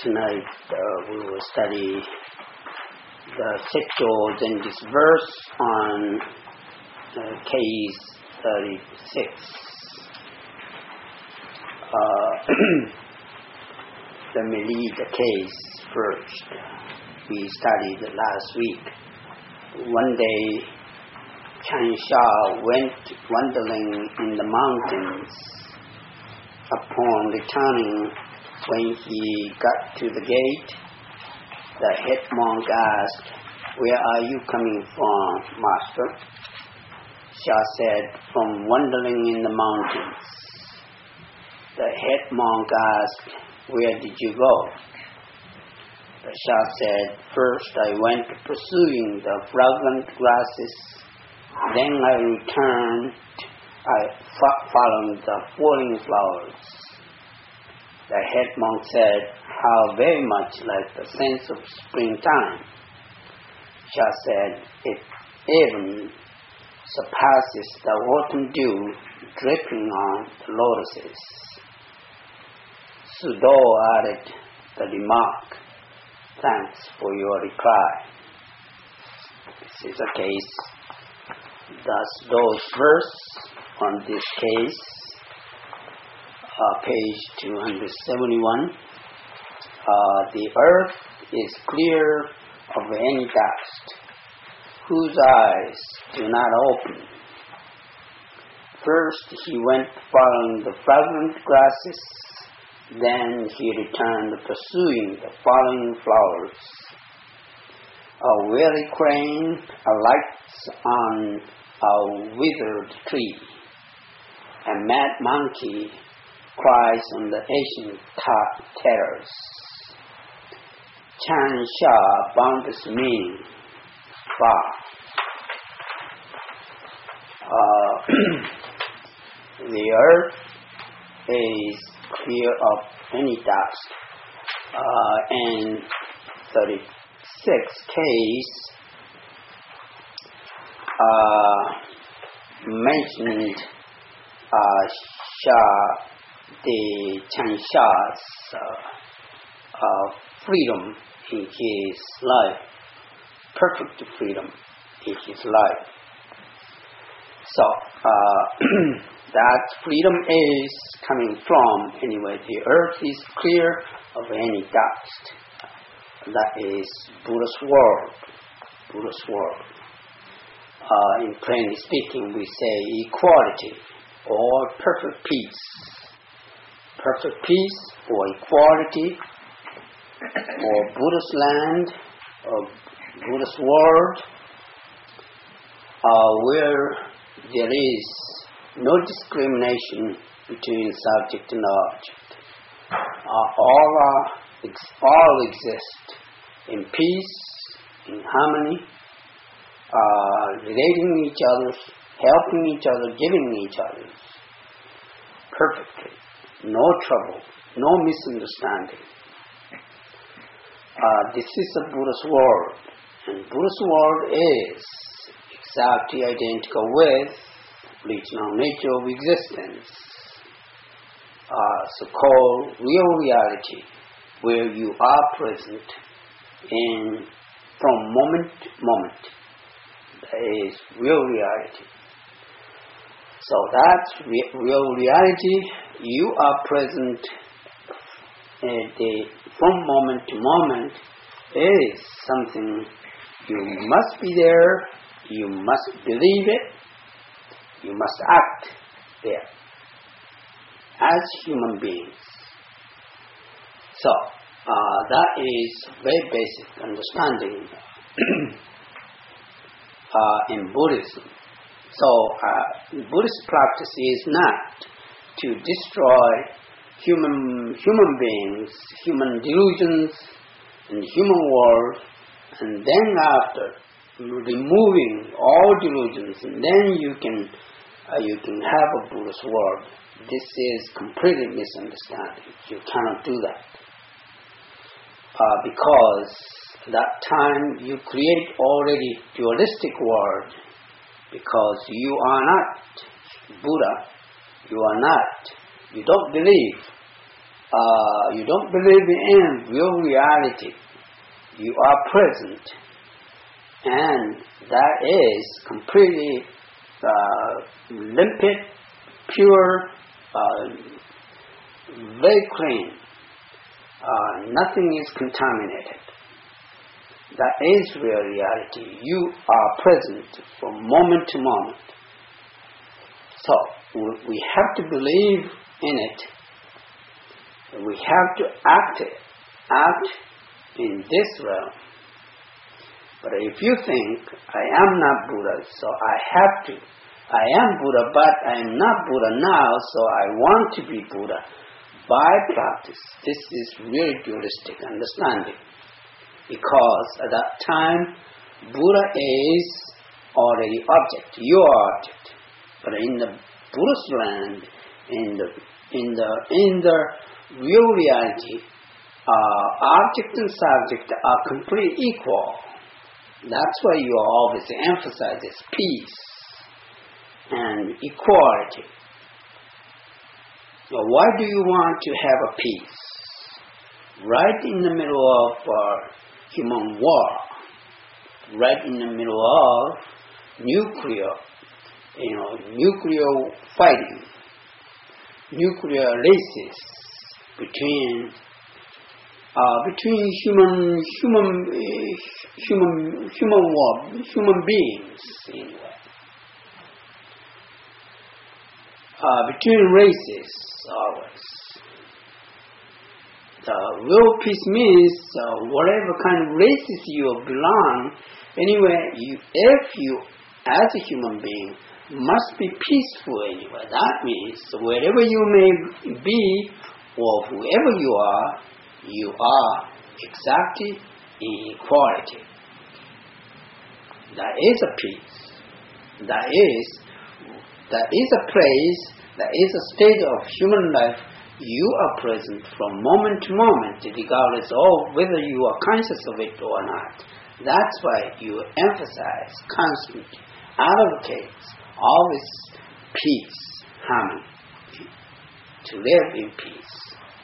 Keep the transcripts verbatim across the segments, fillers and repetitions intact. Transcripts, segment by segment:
Tonight uh, we will study the Setcho Zenji's verse on uh, case thirty-six. Uh, let me read the case first. We studied it last week. One day, Chan Sha went wandering in the mountains. Upon returning, when he got to the gate, the head monk asked, "Where are you coming from, master?" Sha said, "From wandering in the mountains." The head monk asked, "Where did you go?" The Sha said, "First I went pursuing the fragrant grasses, then I returned, I fo- following the falling flowers." The head monk said, "How very much like the sense of springtime." Sha said, "It even surpasses the autumn dew dripping on the lotuses." Sudo added the remark, "Thanks for your reply." This is a case. The Sudo's verse on this case, uh, page two hundred seventy-one. Uh, the earth is clear of any dust, whose eyes do not open. First he went following the fragrant grasses, then he returned pursuing the falling flowers. A weary crane alights on a withered tree. A mad monkey cries on the ancient ta- terrace. Chan Sha found this meaning far. Uh, the earth is clear of any dust. Uh, and thirty-six case uh, mentioned uh, Sha, the Chan Sha's uh, uh, freedom in his life, perfect freedom in his life. So, uh, that freedom is coming from, anyway, the earth is clear of any dust. That is Buddha's word. Buddha's word. Uh, in plainly speaking, we say equality or perfect peace. Perfect peace or equality or Buddha's land or Buddha's world, uh, where there is no discrimination between subject and object. Uh, all, are, all exist in peace, in harmony, uh, relating each other, helping each other, giving each other perfectly. No trouble, no misunderstanding. Uh, this is the Buddha's word, and Buddha's word is exactly identical with original nature of existence, uh, so-called real reality, where you are present in from moment to moment. That is real reality. So that's re- real reality. You are present at the, from moment to moment is something you must be there, you must believe it, you must act there as human beings. So, uh, that is very basic understanding uh, in Buddhism. So, uh, Buddhist practice is not to destroy human human beings, human delusions, and human world, and then after removing all delusions, and then you can uh, you can have a Buddhist world. This is completely misunderstanding. You cannot do that uh, because that time you create already dualistic world. Because you are not Buddha, you are not, you don't believe uh, you don't believe in real reality. You are present, and that is completely uh, limpid, pure, uh, very clean. Uh, nothing is contaminated. That is real reality. You are present from moment to moment. So we have to believe in it. We have to act it, act in this realm. But if you think, I am not Buddha, so I have to. I am Buddha, but I am not Buddha now, so I want to be Buddha. By practice, this is really dualistic understanding. Because at that time, Buddha is already object, your object. But in the Buddhist land, in the in the in the real reality, uh, object and subject are completely equal. That's why you always emphasize this peace and equality. Now, why do you want to have a peace? Right in the middle of uh, human war, right in the middle of nuclear, you know, nuclear fighting, nuclear races between uh, between human human uh, human human war, human beings anyway, uh, between races always. The real peace means uh, whatever kind of races you belong, anyway, you, if you, as a human being, must be peaceful anyway. That means wherever you may be, or whoever you are, you are exactly in equality. That is a peace. That is, that is a place, that is a state of human life. You are present from moment to moment, regardless of whether you are conscious of it or not. That's why you emphasize constantly, advocates always peace, harmony, to live in peace.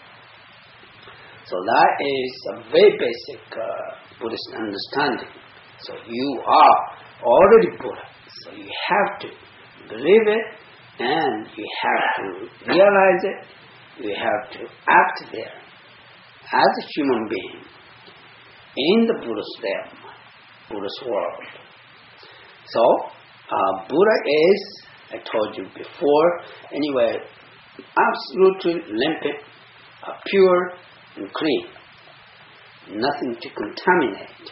So that is a very basic uh, Buddhist understanding. So you are already Buddha, so you have to believe it, and you have to realize it. You have to act there as a human being in the Buddhist realm, Buddhist world. So, uh, Buddha is, I told you before, anyway, absolutely limpid, uh, pure and clean. Nothing to contaminate.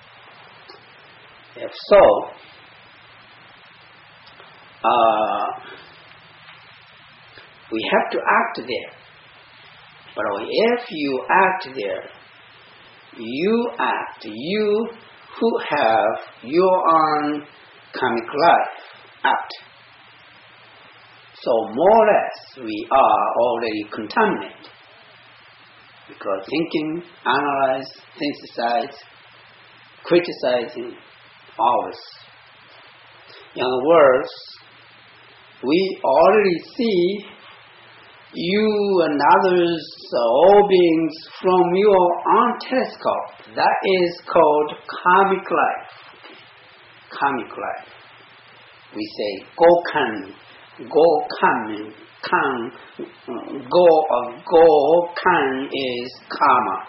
If so, uh, we have to act there. But if you act there, you act, you who have your own karmic life, act. So more or less, we are already contaminated. Because thinking, analyze, synthesize, criticizing, always. In other words, we already see you and others, all beings, from your own telescope. That is called karmic life. Karmic life. We say go kan, go kan, kan, go of go kan is karma.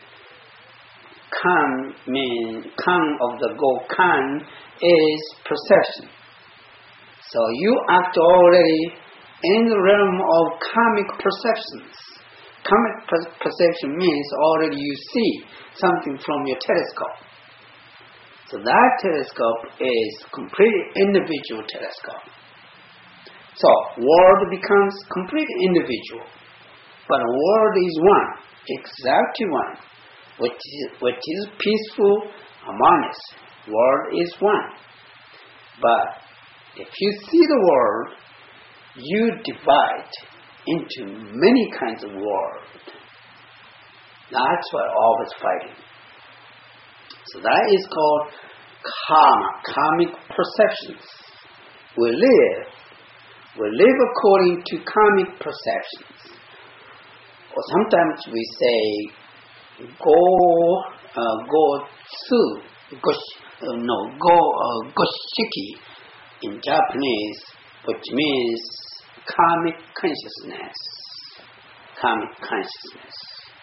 Kan means kan of the go kan is perception. So you act already in the realm of karmic perceptions. Karmic per- perception means already you see something from your telescope. So that telescope is completely individual telescope. So world becomes completely individual. But the world is one, exactly one, which is, which is peaceful, harmonious. World is one. But if you see the world, you divide into many kinds of world. That's why always fighting. So that is called karma, karmic perceptions. We live, we live according to karmic perceptions. or sometimes we say go, uh, go tsu, gosh, uh, no, go, uh, goshiki in Japanese, which means karmic consciousness. Karmic consciousness.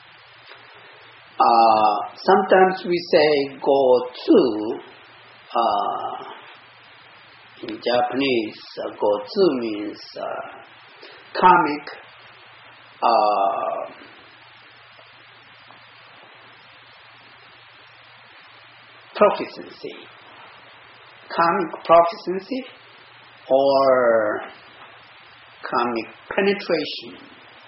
Uh, sometimes we say go to. Uh, in Japanese, uh, go to means uh, karmic uh, proficiency. Karmic proficiency or karmic penetration.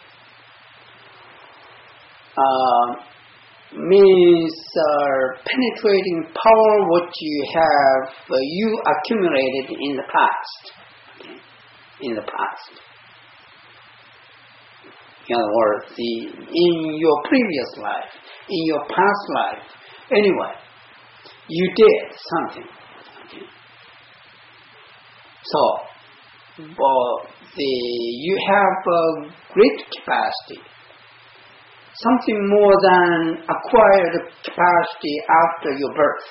Uh, means uh, penetrating power what you have, uh, you accumulated in the past. Okay? In the past. In other words, the, in your previous life, in your past life, anyway, you did something. Okay? So, uh, the, you have a great capacity. Something more than acquired capacity after your birth.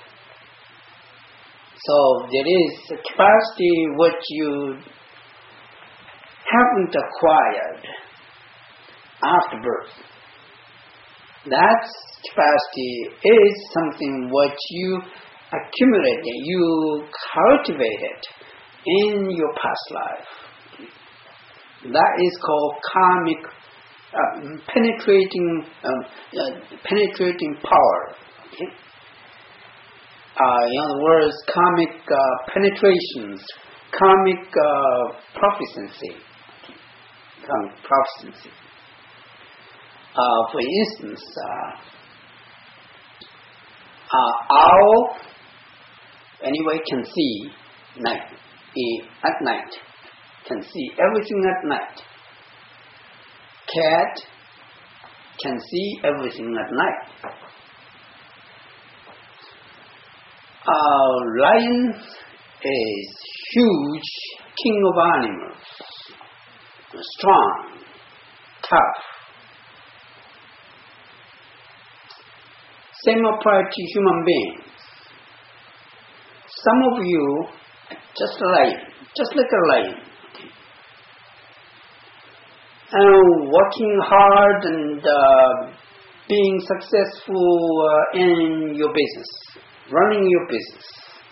So there is a capacity which you haven't acquired after birth. That capacity is something which you accumulated, you cultivated in your past life. That is called karmic Uh, penetrating, um, uh, penetrating power. Okay? Uh, in other words, karmic uh, penetrations, karmic uh, proficiency, karmic proficiency. Uh, for instance, uh, uh, owl anyway can see night at night, can see everything at night. Cat can see everything at night. Uh, lion is huge, king of animals, strong, tough. Same applies to human beings. Some of you are just a lion, just like a lion. And working hard and uh, being successful uh, in your business, running your business.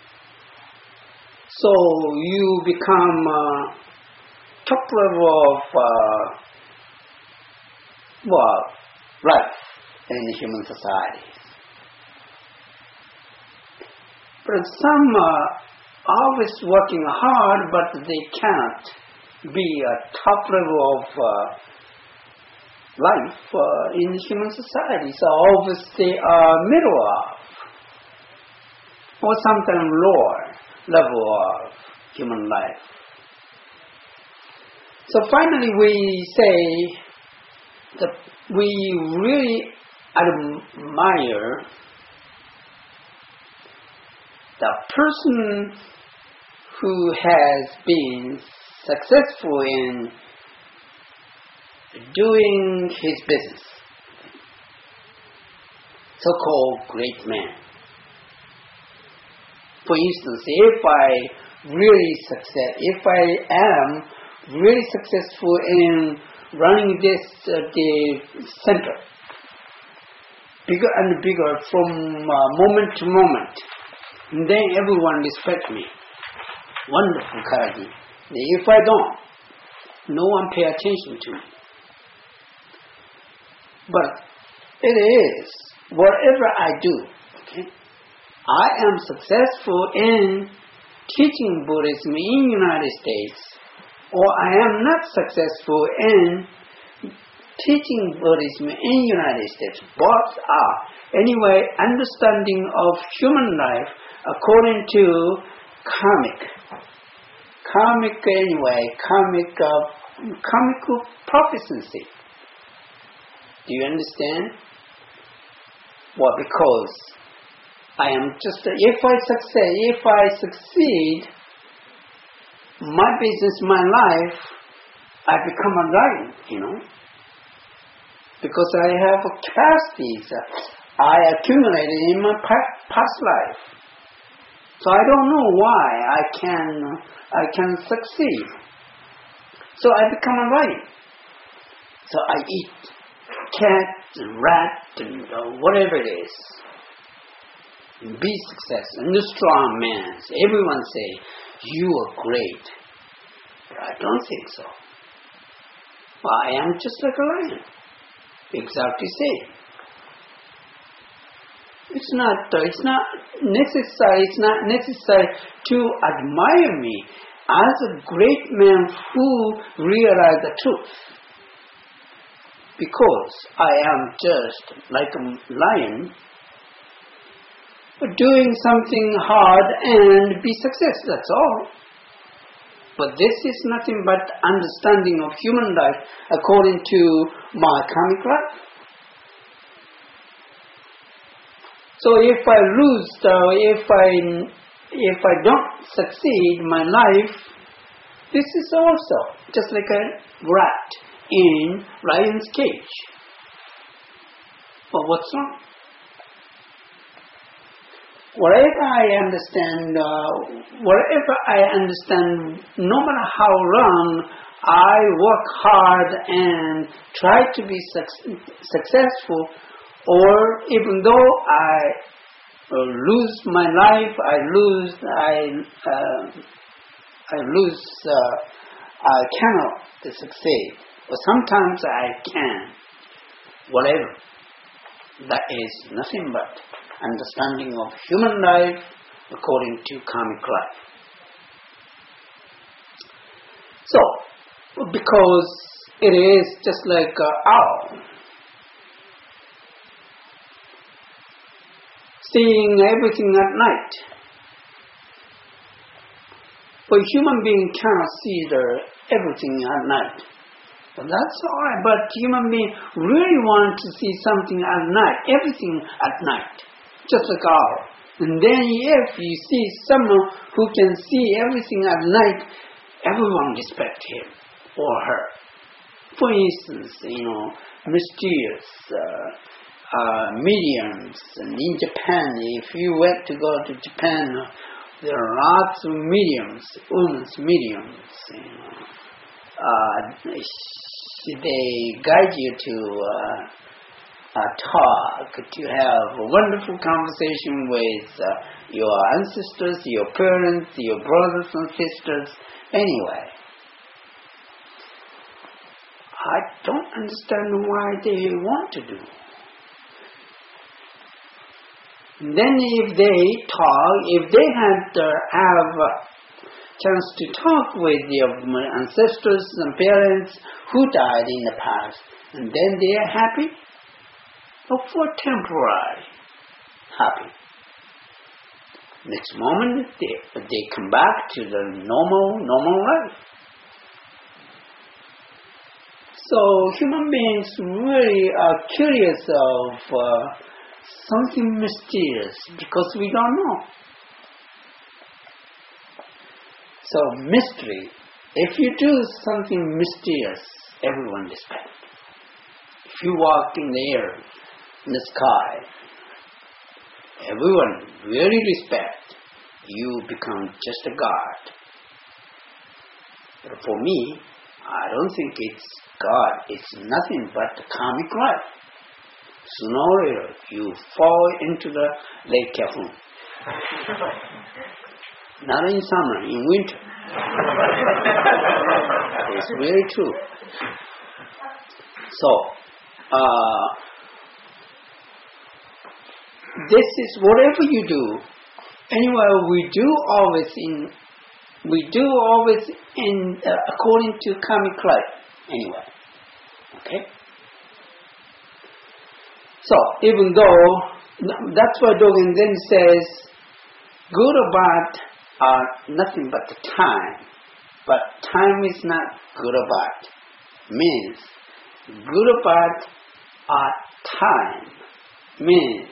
So you become uh, top level of uh, well, life in the human society. But some uh, are always working hard, but they can't be a top level of uh, life uh, in human society. So always they are middle of, or sometimes lower level of human life. So finally we say that we really admire the person who has been successful in doing his business, so-called great man. For instance, if I really success, if I am really successful in running this uh, the center, bigger and bigger from uh, moment to moment, and then everyone respects me. Wonderful, Karaji. If I don't, no one pay attention to me. But it is, whatever I do, okay, I am successful in teaching Buddhism in the United States, or I am not successful in teaching Buddhism in the United States. Both are, anyway, understanding of human life according to karmic. Karmic anyway, karmic, uh, karmic proficiency. Do you understand? Well, because I am just, if I succeed, if I succeed, my business, my life, I become a lion, you know. because I have capacities I accumulated in my past life. So I don't know why I can I can succeed. So I become a lion. So I eat cat, rat, and uh, whatever it is. Be successful. And the strong man. Everyone say, you are great. But I don't think so. Well, I am just like a lion. Exactly same. It's not, uh, it's not necessary, it's not necessary to admire me as a great man who realized the truth. Because I am just like a lion doing something hard and be successful, that's all. But this is nothing but understanding of human life according to my karmic life. So if I lose, uh, if I if I don't succeed in my life, this is also just like a rat in lion's cage. Well, what's wrong? Whatever I understand, uh, whatever I understand, no matter how long I work hard and try to be suc- successful, or even though I uh, lose my life, I lose, I, uh, I lose, uh, I cannot succeed. But sometimes I can. Whatever. That is nothing but understanding of human life according to karmic life. So, because it is just like an owl, seeing everything at night. But human being cannot see the everything at night. Well, that's all right, but human being really want to see something at night, everything at night, just like owl. And then if you see someone who can see everything at night, everyone respect him or her. For instance, you know, mysterious uh, uh, mediums. And in Japan, if you went to go to Japan, uh, there are lots of mediums, women's mediums. You know. Uh, they guide you to uh, uh, talk, to have a wonderful conversation with uh, your ancestors, your parents, your brothers and sisters. Anyway, I don't understand why they want to do. Then if they talk, if they had uh, have a chance to talk with your ancestors and parents who died in the past, and then they are happy, or for temporary happy. Next moment they, they come back to the normal, normal life. So human beings really are curious of uh, something mysterious because we don't know. So mystery, if you do something mysterious, everyone respects. If you walk in the air, in the sky, everyone really respects. You become just a god. But for me, I don't think it's God. It's nothing but the karmic life. Sooner or later, you fall into the Lake Kafun. Not in summer, in winter. It's really true. So, uh, this is whatever you do. Anyway, we do always in, we do always in uh, according to karmic life. Anyway, okay. So even though that's why Dogen then says, good or bad are nothing but the time, but time is not good or bad. Means good or bad are time. Means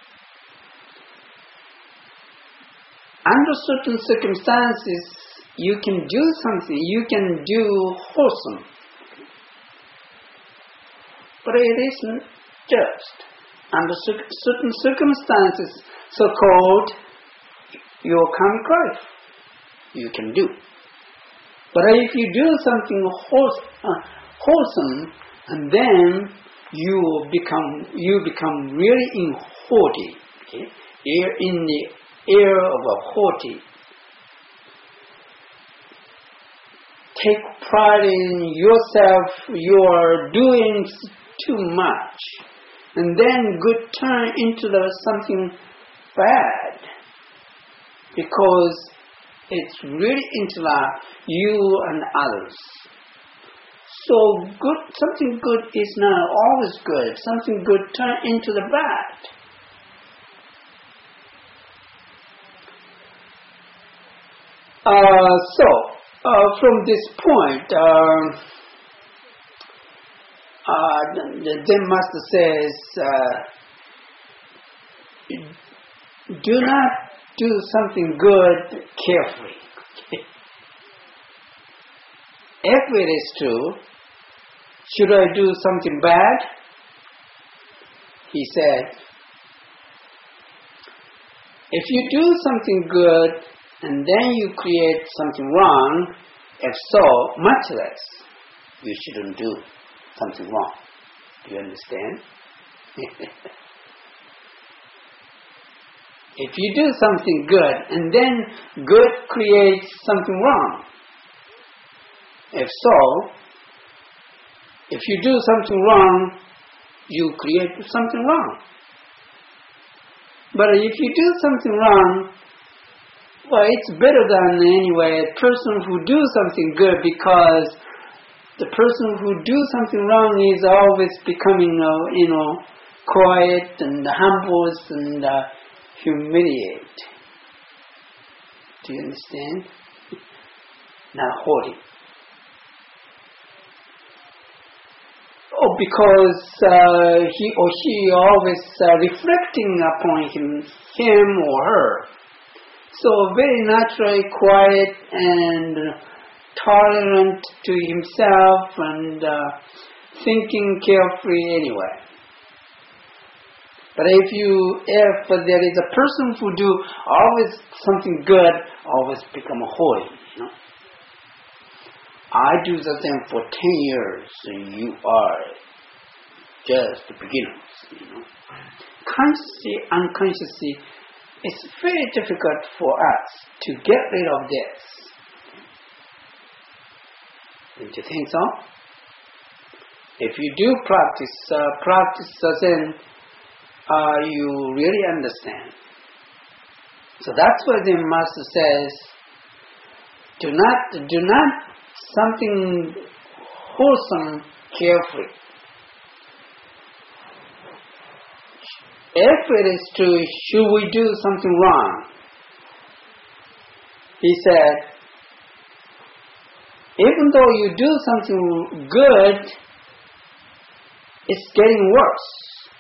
under certain circumstances, you can do something, you can do wholesome. but it isn't just. Under certain circumstances, so-called your karmic life, you can do. But if you do something wholesome, and then you become you become really in haughty, okay? You're in the air of a haughty. Take pride in yourself. You are doing too much, and then good turn into the something bad, because it's really into the you and others. So good, something good is not always good. Something good turn into the bad. Uh, so uh, from this point, uh, uh, the Zen master says, uh, do not do something good carefully. If it is true, should I do something bad? He said, if you do something good and then you create something wrong, if so, much less, you shouldn't do something wrong. Do you understand? If you do something good and then good creates something wrong, if so, if you do something wrong, you create something wrong. But if you do something wrong, well, it's better than anyway a person who do something good, because the person who do something wrong is always becoming, uh, you know, quiet and humble and uh, humiliate. Do you understand? Not haughty. Oh, because uh, he or she always uh, reflecting upon him, him or her. So very naturally quiet and tolerant to himself and uh, thinking carefree anyway. But if you, if there is a person who do always something good, always become haughty, you know. I do the thing for ten years, and you are just the beginners, you know. Consciously, unconsciously, it's very difficult for us to get rid of this. Don't you think so? If you do practice, uh, practice then uh, you really understand. So that's why the master says, do not, do not something wholesome carefully. If it is true, should we do something wrong? He said, even though you do something good, it's getting worse.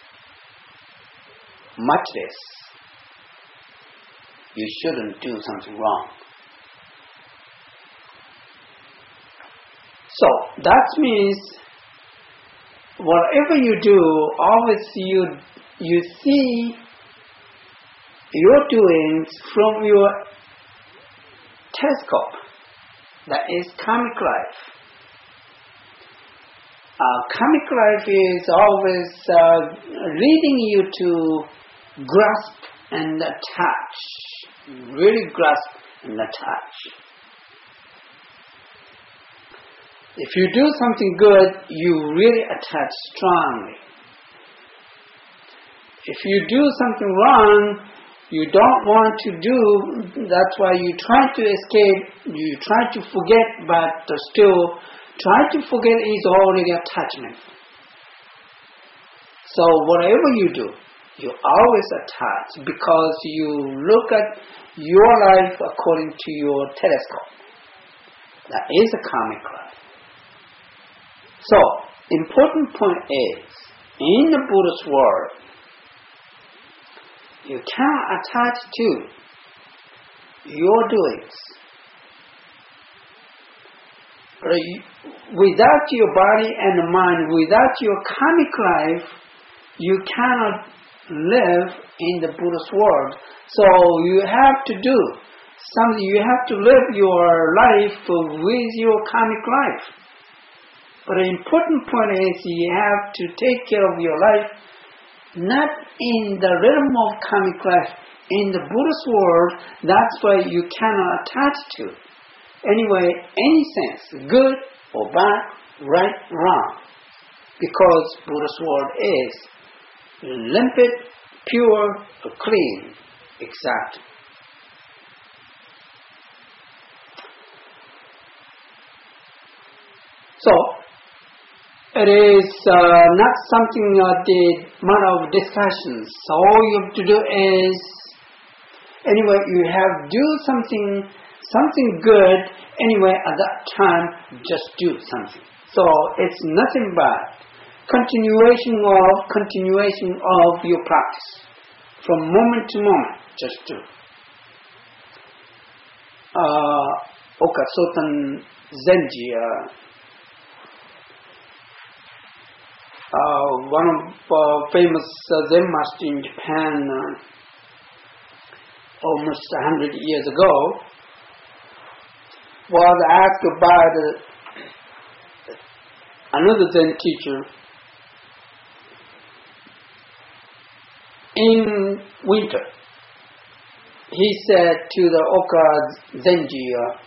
Much less. You shouldn't do something wrong. So that means whatever you do, always you you see your doings from your telescope. That is karmic life. Uh, karmic life is always uh, leading you to grasp and attach. Really grasp and attach. If you do something good, you really attach strongly. If you do something wrong, you don't want to do, that's why you try to escape, you try to forget, but still, try to forget is already attachment. So whatever you do, you always attach, because you look at your life according to your telescope. That is a karmic life. So, important point is, in the Buddhist world, you cannot attach to your doings. Without your body and mind, without your karmic life, you cannot live in the Buddhist world. So you have to do something. You have to live your life with your karmic life. But the important point is you have to take care of your life not in the rhythm of karmic life. In the Buddhist world, that's why you cannot attach to. Anyway, any sense, good or bad, right, wrong. Because Buddhist world is limpid, pure, clean, exact. So, it is uh, not something uh, the matter of discussions. So all you have to do is, anyway, you have do something, something good. Anyway, at that time, just do something. So it's nothing but continuation of continuation of your practice from moment to moment. Just do. Uh, Oka Sotan Zenji. Uh, Uh, one of uh, famous uh, Zen master in Japan uh, almost a hundred years ago was asked by uh, another Zen teacher in winter. He said to the Oka Zenji, uh,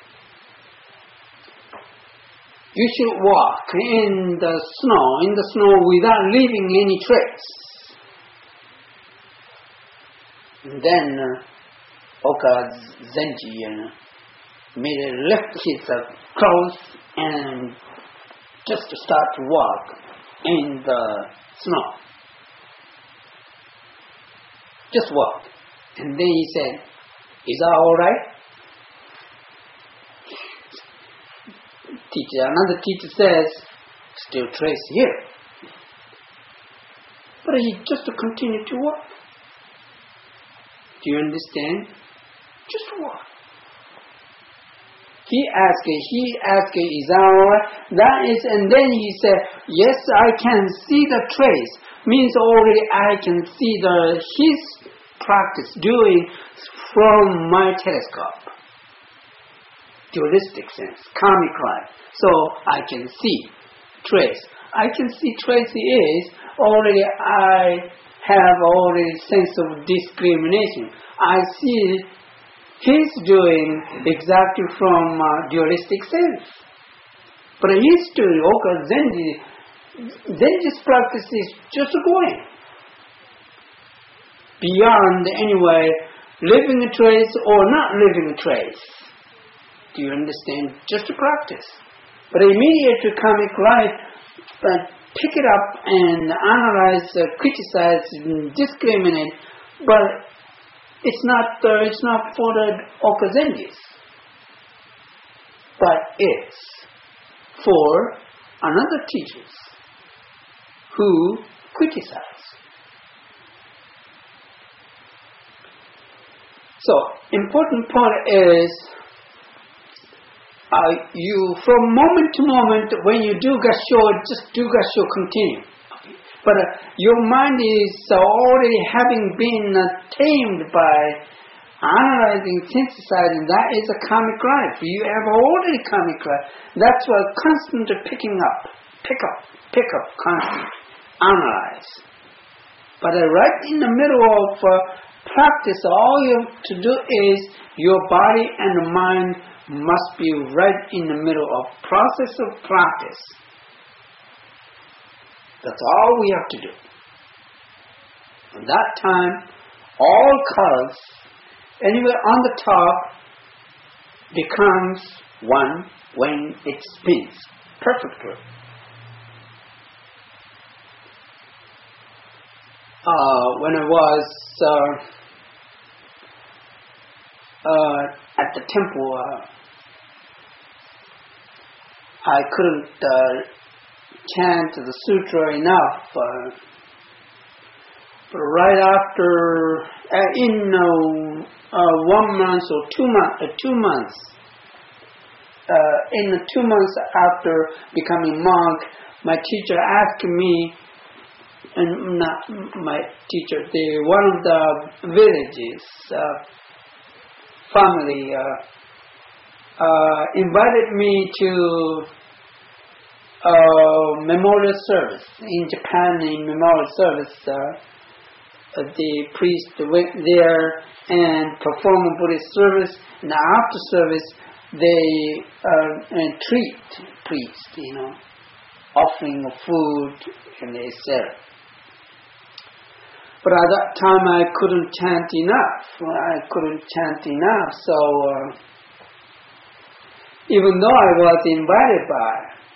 you should walk in the snow, in the snow without leaving any trace. And then uh, Oka Zenji uh, made a lift his uh, clothes and just to start to walk in the snow. Just walk. And then he said, is that all right? Teacher, another teacher says, still trace here. But he just to continue to walk. Do you understand? Just walk. He asked, he asked, is that all right? That is, and then he said, yes, I can see the trace. Means already I can see the his practice doing from my telescope. Dualistic sense, karmic life. So I can see trace. I can see trace is already I have already sense of discrimination. I see he's doing exactly from uh, dualistic sense. But he's doing Oka Zenji, Zenji's practice is just going beyond anyway living a trace or not living a trace. Do you understand? Just to practice. But immediate to karmic life, uh, pick it up and analyze, uh, criticize, and discriminate. But it's not. Uh, it's not for the Oka Zenjis. But it's for another teachers who criticize. So important point is. Uh, you, from moment to moment, when you do Gassho, just do Gassho continue. But uh, your mind is uh, already having been uh, tamed by analyzing, synthesizing. That is a karmic life. You have already karmic life. That's why constant picking up, pick up, pick up, constant, analyze. But uh, right in the middle of uh, practice, all you have to do is your body and the mind must be right in the middle of process of practice. That's all we have to do. At that time, all colors, anywhere on the top, becomes one when it spins perfectly. Uh, when I was uh, uh, at the temple, uh, I couldn't uh, chant the sutra enough. Uh, but right after, uh, in uh, uh, one month or two, mo- uh, two months, uh, in the two months after becoming monk, my teacher asked me, and not my teacher, the one of the villages uh, family uh, uh, invited me to uh, memorial service in Japan. In memorial service, uh, the priest went there and performed a Buddhist service. And after service, they uh, and treat priest, you know, offering of food and et cetera. But at that time I couldn't chant enough. I couldn't chant enough. So uh, even though I was invited by,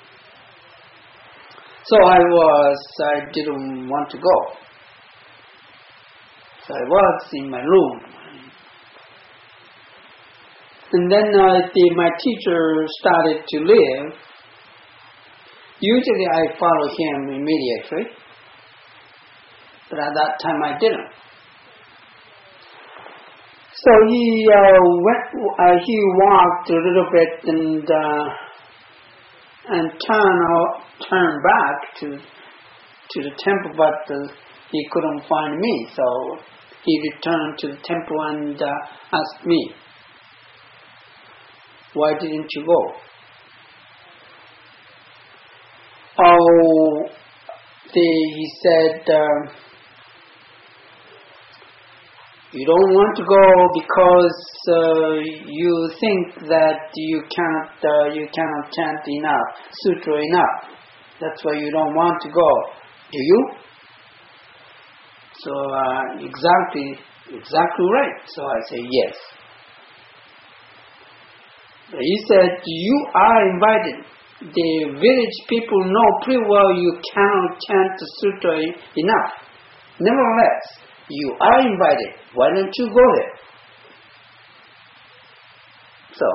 so I was, I didn't want to go. So I was in my room. And then uh, the, my teacher started to leave. Usually I follow him immediately. But at that time I didn't. So he uh, went. Uh, he walked a little bit and uh, and turned out, turned back to to the temple, but uh, he couldn't find me. So he returned to the temple and uh, asked me, "Why didn't you go?" Oh, the, he said. Uh, You don't want to go because uh, you think that you cannot uh, you cannot chant enough, sutra enough. That's why you don't want to go. Do you? So uh, exactly exactly right. So I say yes. He said you are invited. The village people know pretty well you cannot chant the sutra enough. Nevertheless, you are invited. Why don't you go there? So,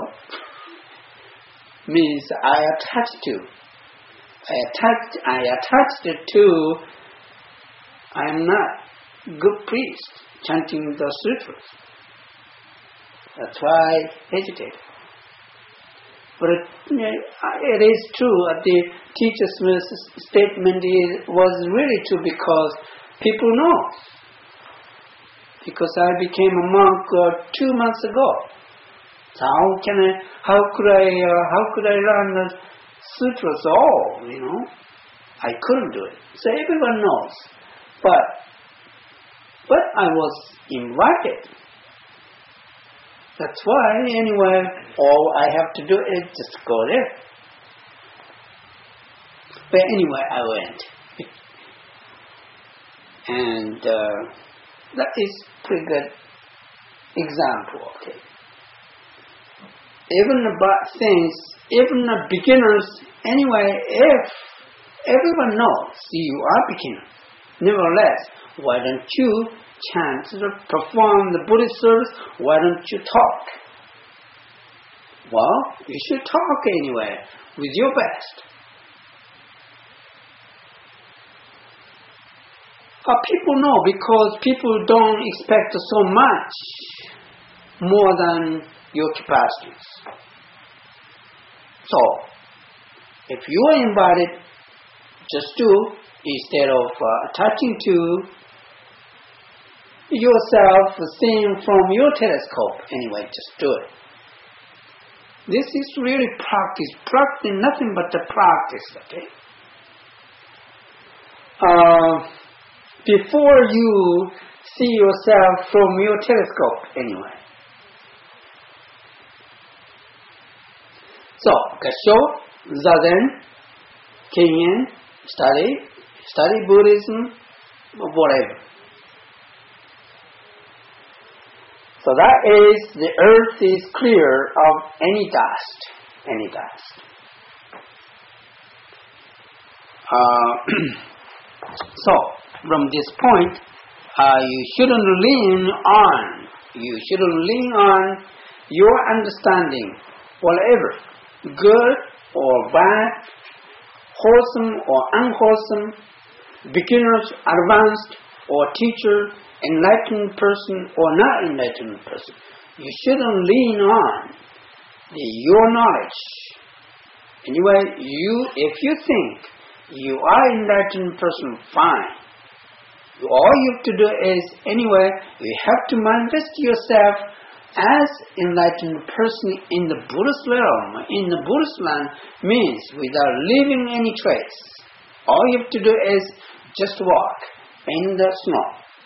means I attached to. I attached. I attached to. I am not good priest chanting the sutras. That's why I hesitated. But it, it is true. The teacher's statement is, was really true because people know. Because I became a monk uh, two months ago. So how can I? How could I? Uh, how could I learn the sutras all? You know, I couldn't do it. So everyone knows. But but I was invited. That's why anyway, all I have to do is just go there. But anyway, I went, and. Uh, That is pretty good example, okay. Even about things, even the beginners, anyway, if everyone knows you are beginner, nevertheless, why don't you chant, perform the Buddhist service, why don't you talk? Well, you should talk anyway, with your best. Uh, people know because people don't expect so much more than your capacities. So, if you are invited, just do instead of uh, attaching to yourself, seeing from your telescope. Anyway, just do it. This is really practice. Practice, nothing but the practice. Okay. Uh, Before you see yourself from your telescope, anyway. So, Gassho, Zazen, Kenyan, study, study Buddhism, whatever. So that is, the earth is clear of any dust, any dust. Uh, so, from this point, uh, you shouldn't lean on, you shouldn't lean on your understanding, whatever, good or bad, wholesome or unwholesome, beginners, advanced, or teacher, enlightened person or not enlightened person. You shouldn't lean on the, your knowledge. Anyway, you, if you think you are enlightened person, fine. All you have to do is, anyway, you have to manifest yourself as enlightened person in the Buddhist realm, in the Buddhist land, means without leaving any trace. All you have to do is just walk in the snow.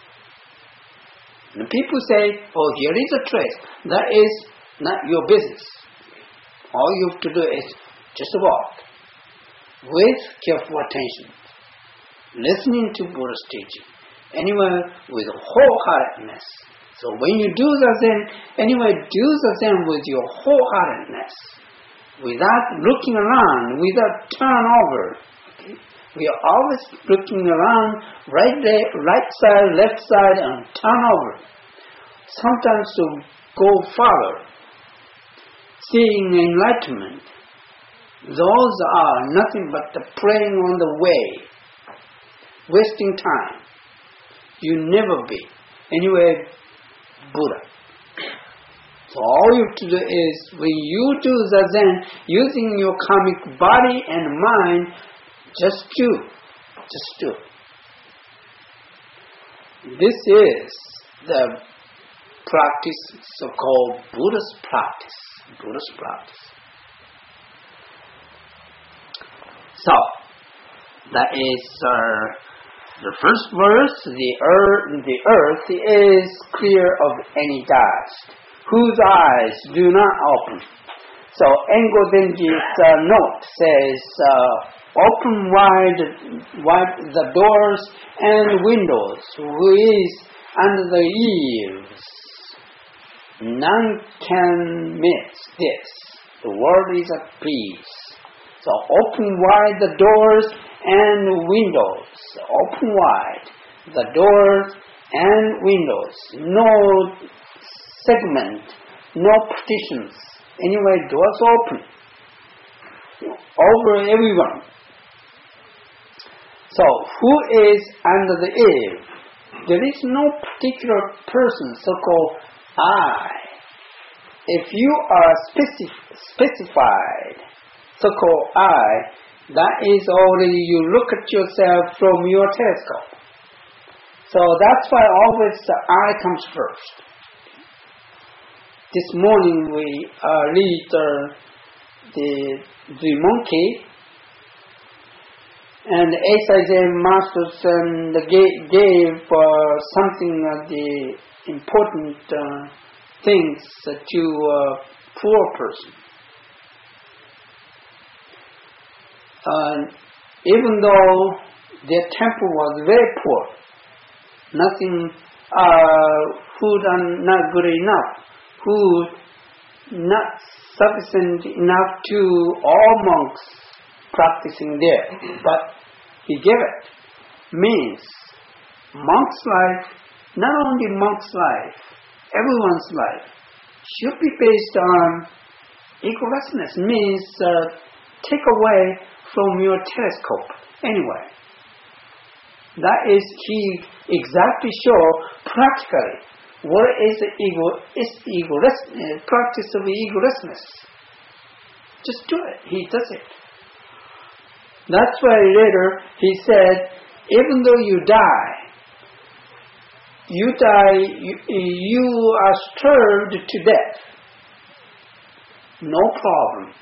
And people say, oh, here is a trace. That is not your business. All you have to do is just walk with careful attention, listening to Buddha's teaching. Anyway, with wholeheartedness. So when you do the Zen, anyway, do the Zen with your wholeheartedness, without looking around, without turn over. Okay? We are always looking around, right there, right side, left side, and turn over. Sometimes to go further, seeing enlightenment. Those are nothing but the praying on the way, wasting time. You never be. Anyway, Buddha. So all you have to do is, when you do the Zen, using your karmic body and mind, just do. Just do. This is the practice, so-called Buddhist practice. Buddhist practice. So, that is uh, the first verse. The earth, the earth is clear of any dust, whose eyes do not open. So, Engo Denji's uh, note says, uh, open wide, wide the doors and windows, who is under the eaves. None can miss this. The world is at peace. So open wide the doors and windows. Open wide the doors and windows. No segment, no partitions. Anyway, doors open. Over everyone. So who is under the eave? There is no particular person, so-called I. If you are specif- specified, so-called I, that is already you look at yourself from your telescope. So that's why always the I comes first. This morning we uh, read uh, the the monkey, and the A I J masters and gave, gave uh, something of the important uh, things to a poor person. Uh, even though their temple was very poor, nothing, uh, food are not good enough, food not sufficient enough to all monks practicing there, but he gave it. Means monk's life, not only monk's life, everyone's life should be based on egolessness. Means uh, take away from your telescope anyway. That is, he exactly show practically what is the ego, is egoless, uh, practice of egolessness. Just do it. He does it. That's why later he said, even though you die, you die, you, you are starved to death. No problem.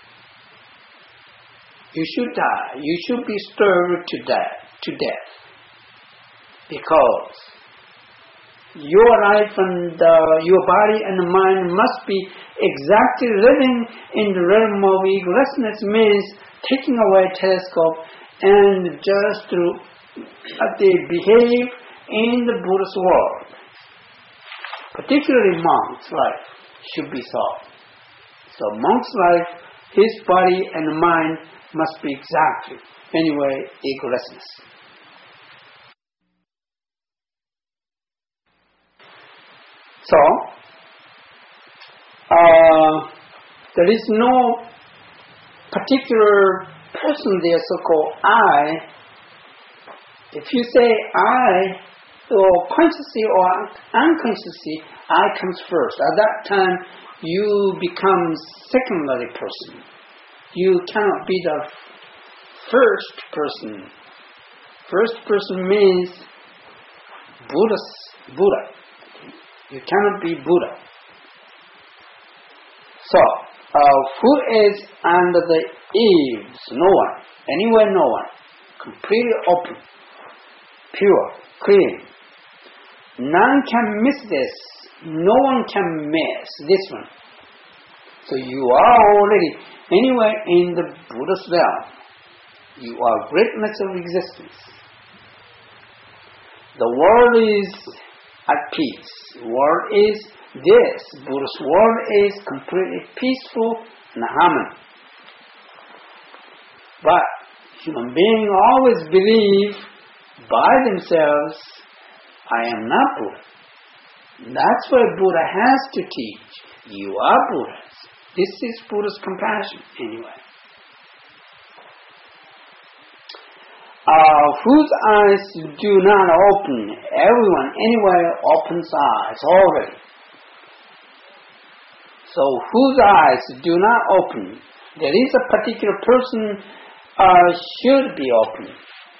You should die. You should be starved to death, to death. Because your life and uh, your body and mind must be exactly living in the realm of egolessness, means taking away telescope and just to uh, they behave in the Buddhist world. Particularly monk's life should be so. So monk's life, his body and mind must be exactly, anyway, egolessness. So, uh, there is no particular person there, so-called I. If you say I, or consciously or unconsciously, I comes first. At that time, you become secondary person. You cannot be the first person. First person means Buddha. Buddha. You cannot be Buddha. So, uh, who is under the eaves? No one. Anywhere, no one. Completely open. Pure. Clean. None can miss this. No one can miss this one. So you are already anywhere in the Buddha's realm. You are greatness of existence. The world is at peace. The world is this. Buddha's world is completely peaceful and harmony. But human beings always believe by themselves, I am not Buddha. That's why Buddha has to teach. You are Buddhas. This is Buddha's compassion anyway. Uh, whose eyes do not open, everyone anywhere opens eyes already. So whose eyes do not open, there is a particular person uh, should be open.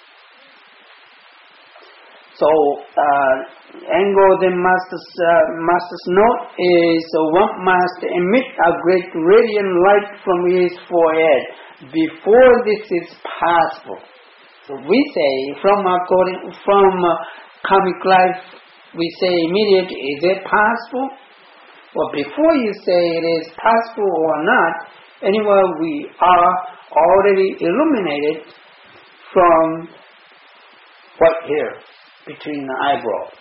So uh, Angle the master's, uh, master's note is uh, one must emit a great radiant light from his forehead before this is possible. So we say from according from uh, karmic life, we say immediately, is it possible? Well, before you say it is possible or not, anyway, we are already illuminated from what here, between the eyebrows.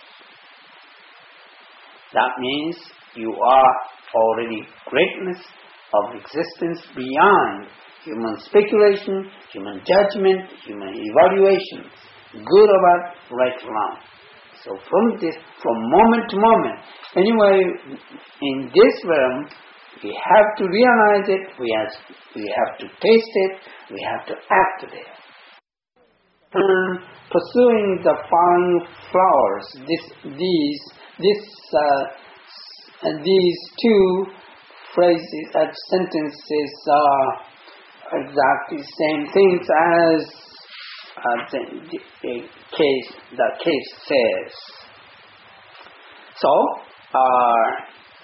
That means you are already greatness of existence beyond human speculation, human judgment, human evaluations, good or bad, right or wrong. So from this, from moment to moment, anyway, in this realm, we have to realize it, we have, we have to taste it, we have to act there. Pursuing the falling flowers, this, these, this, uh, these two phrases, uh, sentences are exactly same things as uh, the, the case the case says. So, uh,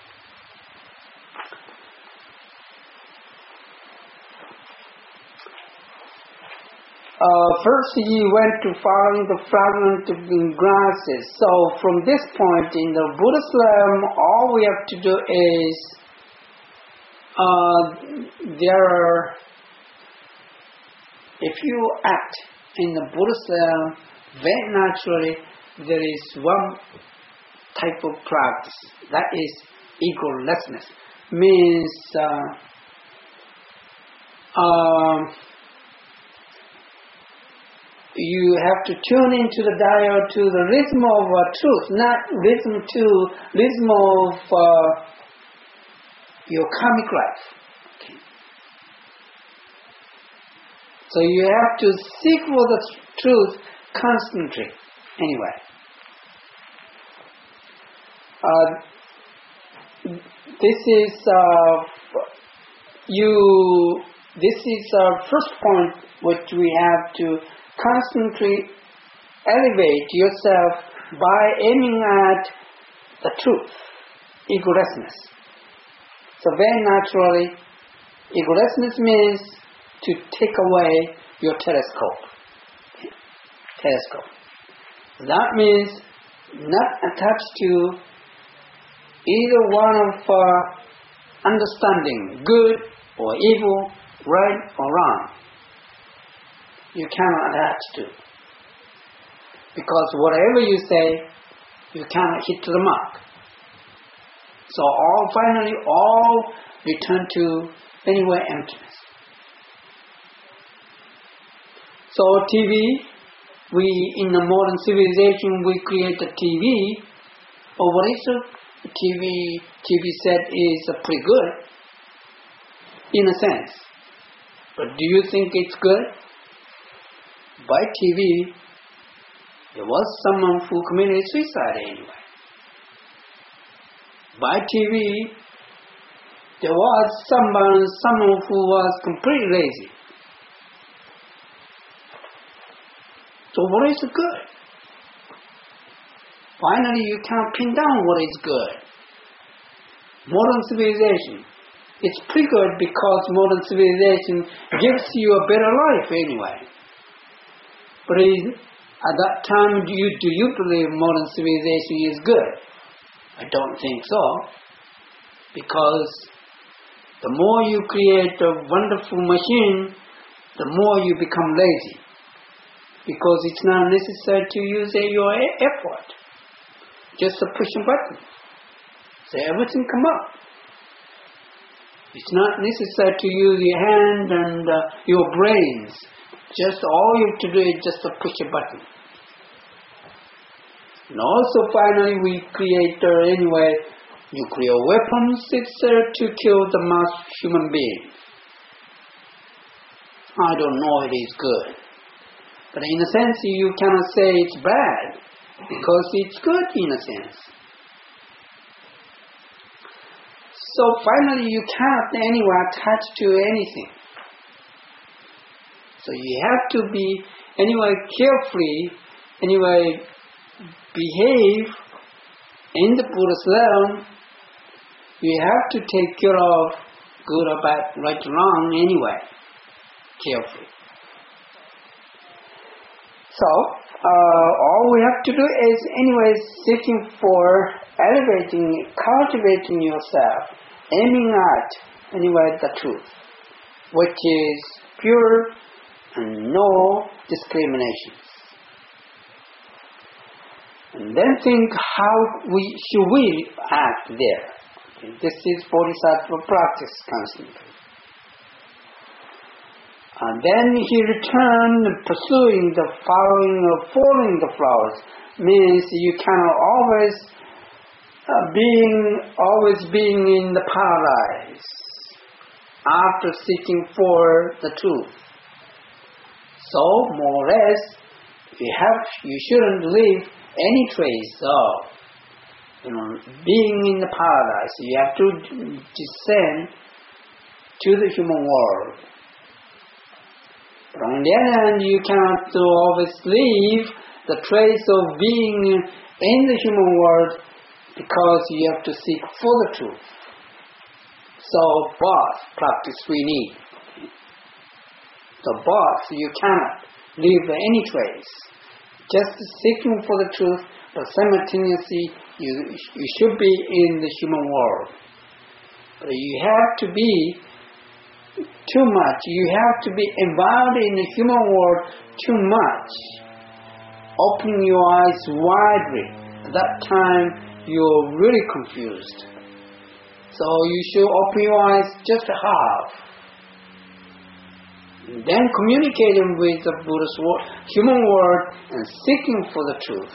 uh, first he went to following the fragrant grasses. So from this point in the Buddhist realm, all we have to do is uh, there are if you act in the Buddhist realm, very naturally there is one type of practice, that is egolessness. Means uh, um, you have to tune into the dial to the rhythm of uh, truth, not rhythm to rhythm of uh, your karmic life. So you have to seek for the truth constantly. Anyway, uh, this is uh, you. This is our first point, which we have to constantly elevate yourself by aiming at the truth, egolessness. So very naturally, egolessness means to take away your telescope. Telescope. That means not attached to either one of uh, understanding, good or evil, right or wrong. You cannot attach to. Because whatever you say, you cannot hit to the mark. So all finally all return to anywhere emptiness. So T V, we in the modern civilization we create a T V. Or what is a T V? T V set is uh, pretty good, in a sense. But do you think it's good? By T V, There was someone who committed suicide anyway. By T V, there was someone, someone who was completely lazy. So what is good? Finally, you can't pin down what is good. Modern civilization, it's pretty good because modern civilization gives you a better life anyway. But at that time, do you, do you believe modern civilization is good? I don't think so. Because the more you create a wonderful machine, the more you become lazy. Because it's not necessary to use your effort. Just a push a button. So everything come up. It's not necessary to use your hand and uh, your brains. Just all you have to do is just to push a button. And also finally we create uh, anyway nuclear weapons, et cetera to kill the mass human beings. I don't know it is good. But in a sense you cannot say it's bad because it's good in a sense. So finally you cannot anyway attach to anything. So you have to be anyway carefully, anyway behave in the Buddha's realm. You have to take care of good or bad, right or wrong anyway, carefully. So, uh, all we have to do is anyway seeking for elevating, cultivating yourself, aiming at anyway the truth, which is pure and no discriminations. And then think how we should we act there. Okay, this is Bodhisattva practice constantly. And then he returned pursuing the following or following the flowers. Means you cannot always uh, being always being in the paradise after seeking for the truth. So more or less, you have you shouldn't leave any trace of you know being in the paradise. You have to descend to the human world. But on the other hand, you cannot always leave the trace of being in the human world because you have to seek for the truth. So both practice we need. So both you cannot leave any trace. Just seeking for the truth, but simultaneously you, you should be in the human world. But you have to be too much. You have to be involved in the human world too much. Opening your eyes widely. At that time, you're really confused. So you should open your eyes just half. Then communicating with the Buddha's world, human world and seeking for the truth.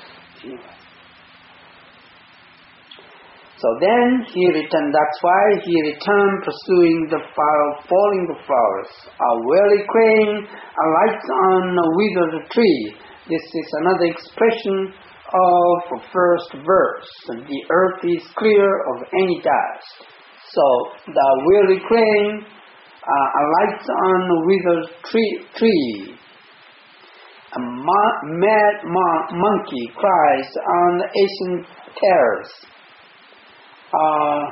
So then he returned, that's why he returned pursuing the flower, falling the flowers. A weary crane alights on a withered tree. This is another expression of the first verse. The earth is clear of any dust. So the weary crane uh, alights on a withered tree. tree. A ma- mad ma- monkey cries on the ancient terrace. Uh,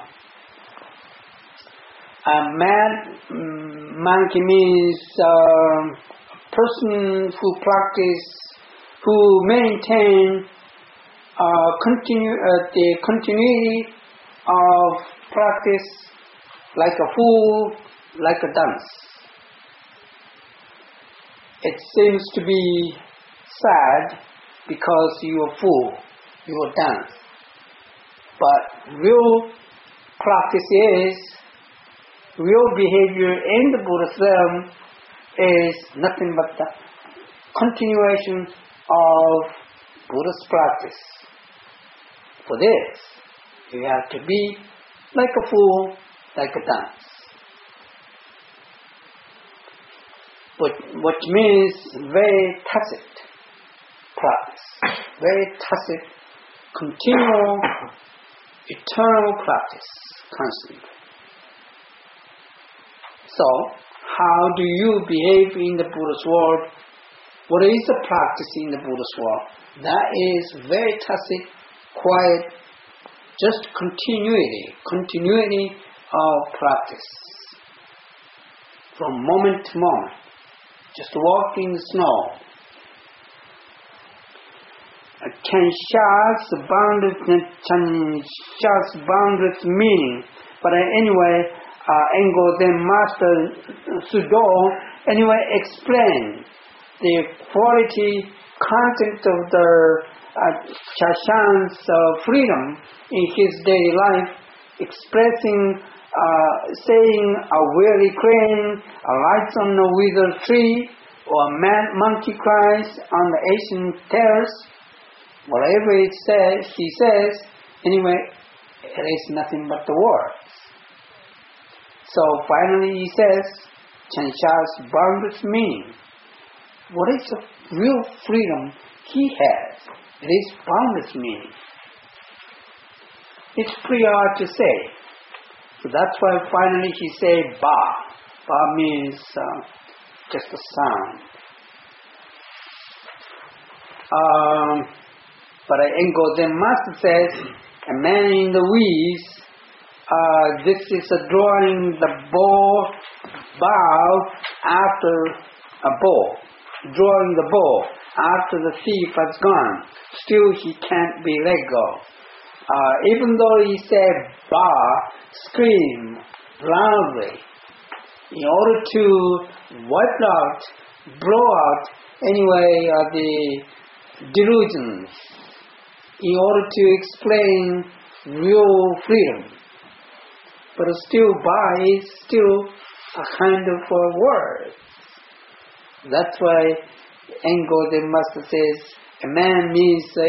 a mad monkey means uh, a person who practice, who maintain uh, continue uh, the continuity of practice like a fool, like a dunce. It seems to be sad because you are fool, you are dunce. But real practice is, real behavior in the Buddha's realm is nothing but the continuation of Buddha's practice. For this, you have to be like a fool, like a dunce. But, which means very tacit practice. very tacit, continual, eternal practice, constantly. So, how do you behave in the Buddha's world? What is the practice in the Buddha's world? That is very tacit, quiet, just continuity, continuity of practice. From moment to moment. Just walk in the snow. Chansha's boundless, Chansha's boundless meaning. But anyway, uh, Engo then Master Sudo anyway explained the quality, content of the uh, Chashan's uh, freedom in his daily life, expressing, uh, saying a weary crane alights on a withered tree, or a mad monkey cries on the ancient terrace. Whatever it says, he says, anyway, it is nothing but the words. So finally he says, Chansha's boundless meaning. What is the real freedom he has? It is boundless meaning. It's pretty hard to say. So that's why finally he said Ba. Ba means uh, just a sound. Um, but Engo then Master says, a man in the weeds, uh, this is a drawing the bow, bow after a bow. Drawing the bow after the thief has gone. Still he can't be let go. Uh, even though he said ba, scream loudly, in order to wipe out, blow out anyway uh, the delusions, in order to explain real freedom. But still ba is still a kind of a word. That's why Engo the Master says, a man means uh,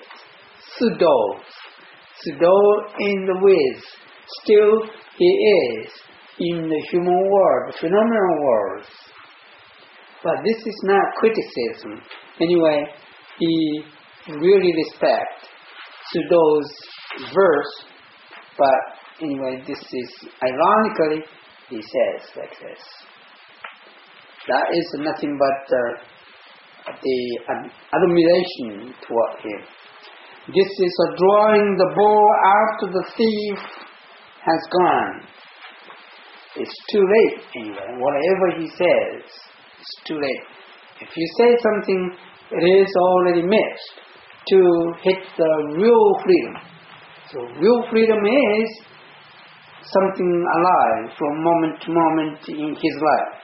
Sudo. Sudo in the ways. Still he is in the human world, phenomenal world. But this is not criticism. Anyway, he really respects Sudo's verse, but anyway, this is, ironically, he says like this. That is nothing but uh, the um, admiration toward him. This is a drawing the bow after the thief has gone. It's too late anyway. Whatever he says, it's too late. If you say something, it is already missed to hit the real freedom. So real freedom is something alive from moment to moment in his life.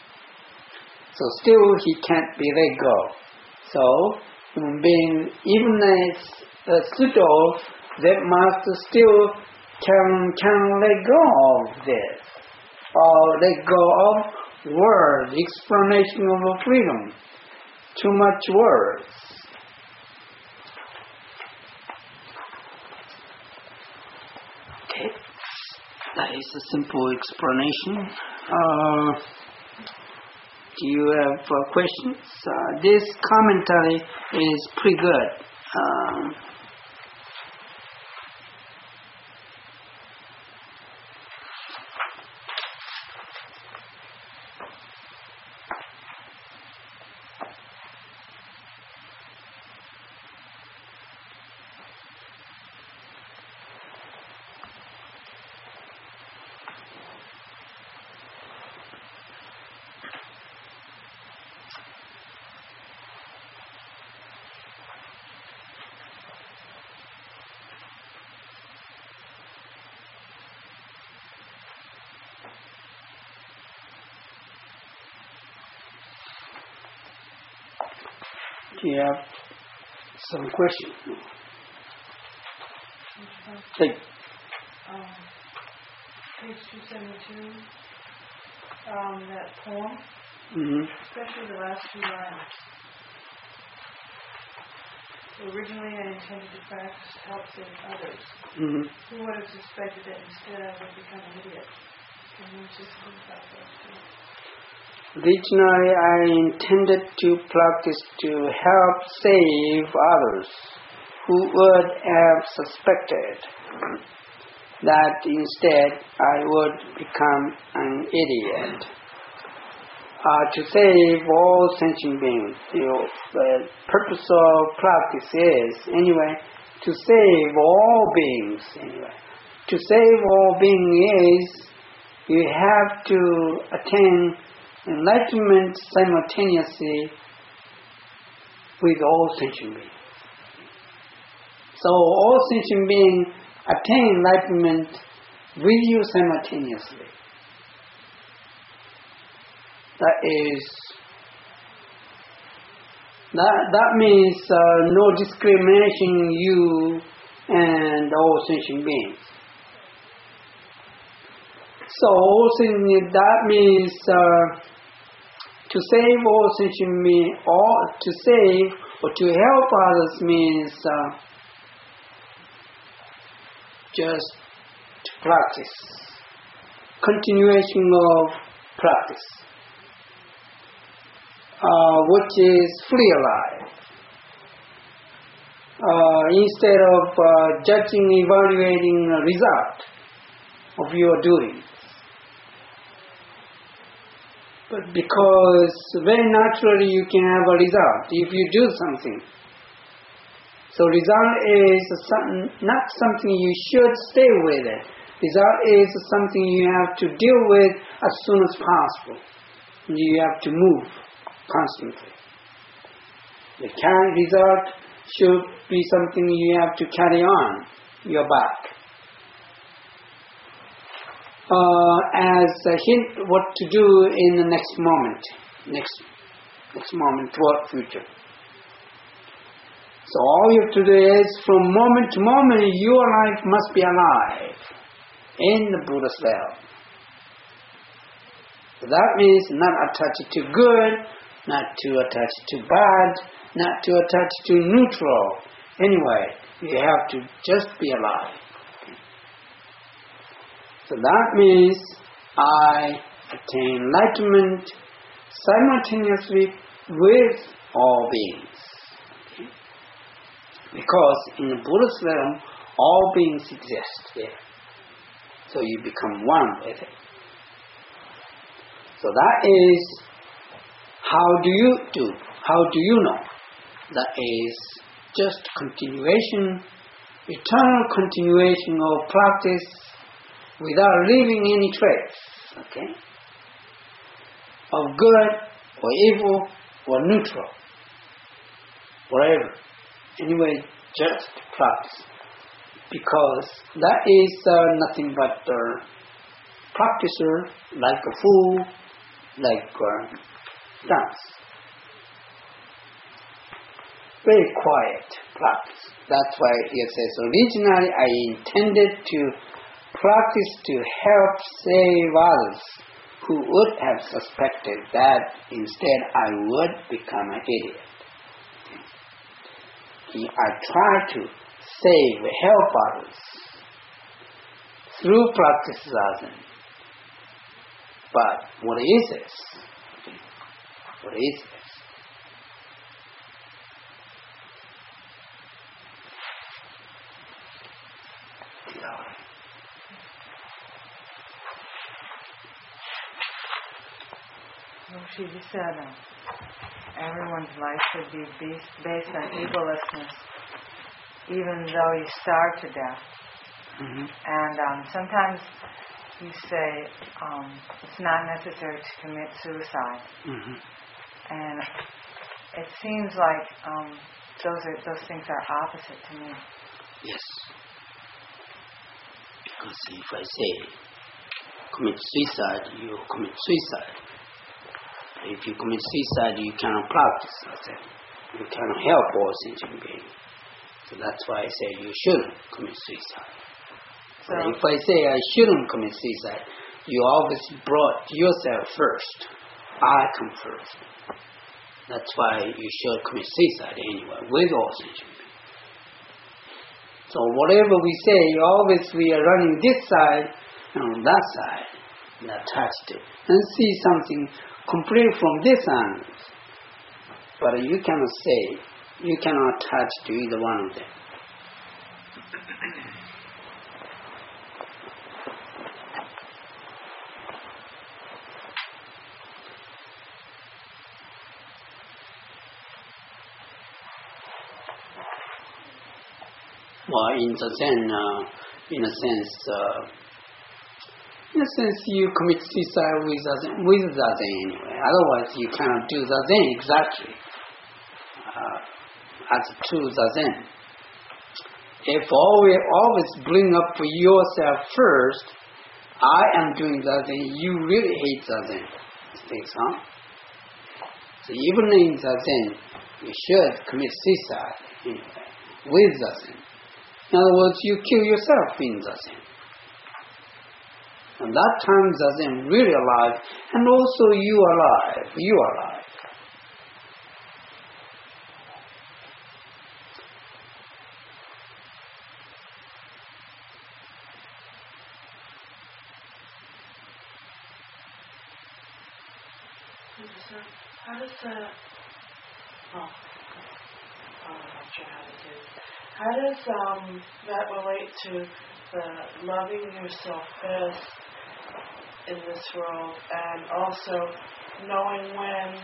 So still he can't be let go. So human being, even as a Sudo, that master still can can let go of this, or let go of words, explanation of a freedom. Too much words. Okay, that is a simple explanation. Uh, Do you have uh, questions? Uh, this commentary is pretty good. Um, Do you have some questions? Take. Um, page two seventy-two, um, that poem, Mm-hmm. especially the last two lines. Originally I intended to practice to help save others. Mm-hmm. Who would have suspected that instead I would become an idiot? Can you just think about those two? Originally, I intended to practice to help save others who would have suspected that instead I would become an idiot. Uh, to save all sentient beings. You know, the purpose of practice is, anyway, to save all beings, anyway. To save all beings is, you have to attain enlightenment simultaneously with all sentient beings. So all sentient beings attain enlightenment with you simultaneously. That is, that, that means uh, no discrimination you and all sentient beings. So that means uh, to save all sentient beings, or to save or to help others means uh, just to practice, continuation of practice. Uh, which is fully alive. Uh, instead of uh, judging, evaluating the result of your doing. But because very naturally you can have a result if you do something. So result is some, not something you should stay with it. Result is something you have to deal with as soon as possible. You have to move constantly. The current result should be something you have to carry on your back. Uh, as a hint what to do in the next moment, next next moment toward future. So all you have to do is from moment to moment your life must be alive in the Buddha's realm. So that means not attached to good, not to attach to bad, not to attach to neutral. Anyway, you have to just be alive. So that means I attain enlightenment simultaneously with all beings. Okay? Because in the Buddha's realm, all beings exist there. So you become one with it. So that is, how do you do? How do you know? That is just continuation, eternal continuation of practice without leaving any trace, okay? Of good or evil or neutral, whatever. Anyway, just practice. Because that is uh, nothing but a practicer, like a fool, like uh, dance. Very quiet practice. That's why it says, originally I intended to practice to help save others who would have suspected that instead I would become an idiot. Okay. I try to save, help others through practice sadhana. But what is this? Okay. What is this? She just said uh, everyone's life should be based, based on egolessness, even though you starve to death. Mm-hmm. And um, sometimes you say um, it's not necessary to commit suicide. Mm-hmm. And it seems like um, those are those things are opposite to me. Yes. Because if I say commit suicide, you commit suicide. If you commit suicide, you cannot practice. I said, you cannot help all sentient beings. So that's why I say you shouldn't commit suicide. So but if I say I shouldn't commit suicide, you always brought yourself first. I come first. That's why you should commit suicide anyway, with all sentient beings. So whatever we say, always we are running this side and on that side, and attached to it, and see something completely from this angle. But you cannot say, you cannot attach to either one of them. Well, in the Zen, uh, in a sense, uh, in a sense, you commit suicide with the Zen, with the Zen anyway. Otherwise, you cannot do the Zen exactly uh, as true the Zen. If always always bring up yourself first, I am doing the Zen. You really hate the Zen. Think so? So even in the Zen, you should commit suicide anyway with the Zen. In other words, you kill yourself in Zazen. And that time Zazen really alive, and also you alive, you alive. So how does that, oh, I'm not sure how to do it. How does um, that relate to the loving yourself best in this world, and also knowing when